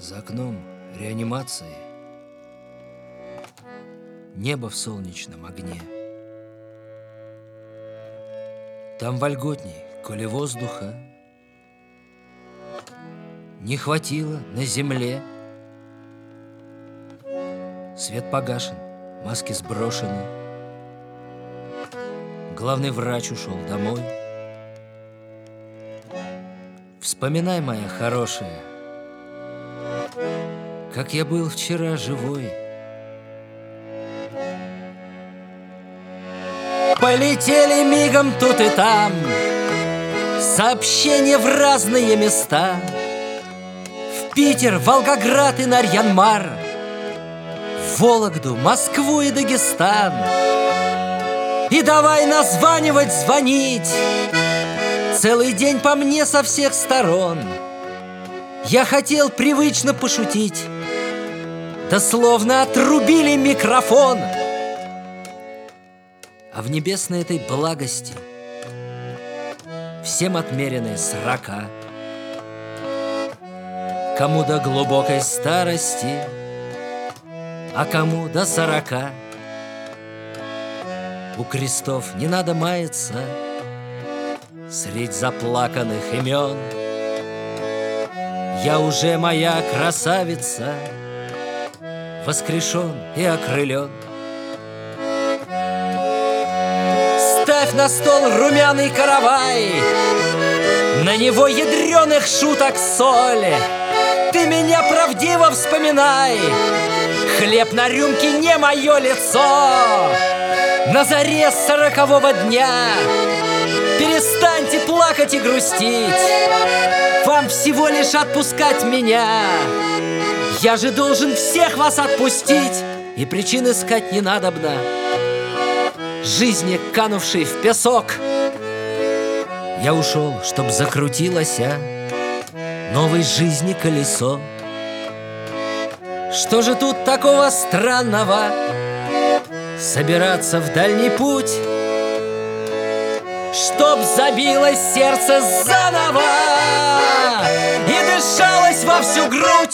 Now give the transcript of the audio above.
За окном реанимации, небо в солнечном огне. Там вольготней, коли воздуха не хватило на земле. Свет погашен, маски сброшены. Главный врач ушел домой. Вспоминай, моя хорошая, как я был вчера живой. Полетели мигом тут и там сообщения в разные места. В Питер, Волгоград и Нарьян-Мар, в Вологду, Москву и Дагестан. И давай названивать, звонить целый день по мне со всех сторон. Я хотел привычно пошутить, да словно отрубили микрофон. А в небесной этой благости всем отмерены 40, кому до глубокой старости, а кому до 40. У крестов не надо маяться средь заплаканных имен. Я уже, моя красавица, воскрешен и окрылен. Ставь на стол румяный каравай, на него ядреных шуток соль. Ты меня правдиво вспоминай, хлеб на рюмке не мое лицо. На заре 40-го дня перестаньте плакать и грустить. Вам всего лишь отпускать меня. Я же должен всех вас отпустить, и причин искать не надобно. Жизни, канувшей в песок, я ушел, чтоб закрутилось новой жизни колесо. Что же тут такого странного собираться в дальний путь, чтоб забилось сердце заново и дышалось во всю грудь?